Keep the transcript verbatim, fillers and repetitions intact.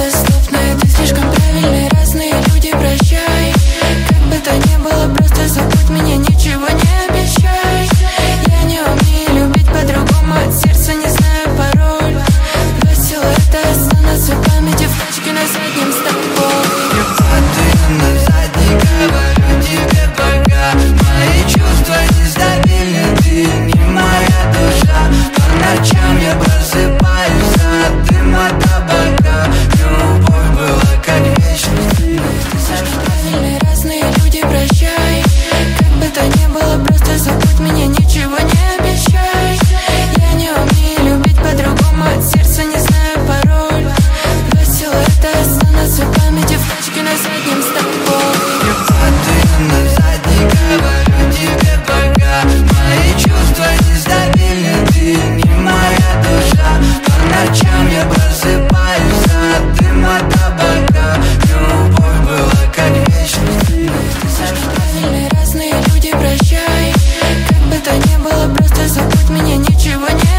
недоступны. Ты слишком правильный, разные люди, прощай. Как бы то ни было, просто забудь меня, ничего не обещай. Я не умею любить по-другому, от сердца не знаю пароль. Два силуэта останутся в памяти, в тачке на заднем с тобой. И на задней говорю тебе пока. Мои чувства нестабильны, ты не моя душа. По ночам я просыпаюсь от дыма табака. Любовь была как вечность. Правильные разные люди, прощай. Как бы то ни было, просто забудь меня, ничего не обещай. Я не умею любить по-другому, от сердца не знаю пароль. Два силуэта останутся в памяти, в тачке на заднем с тобой. И на задней говорю тебе пока. Мои чувства нестабильны, ты не моя душа. По ночам я просыпаюсь от дыма табака. Любовь была как вечность. Правильные разные люди, прощай. Как бы то ни было, просто забудь меня, ничего не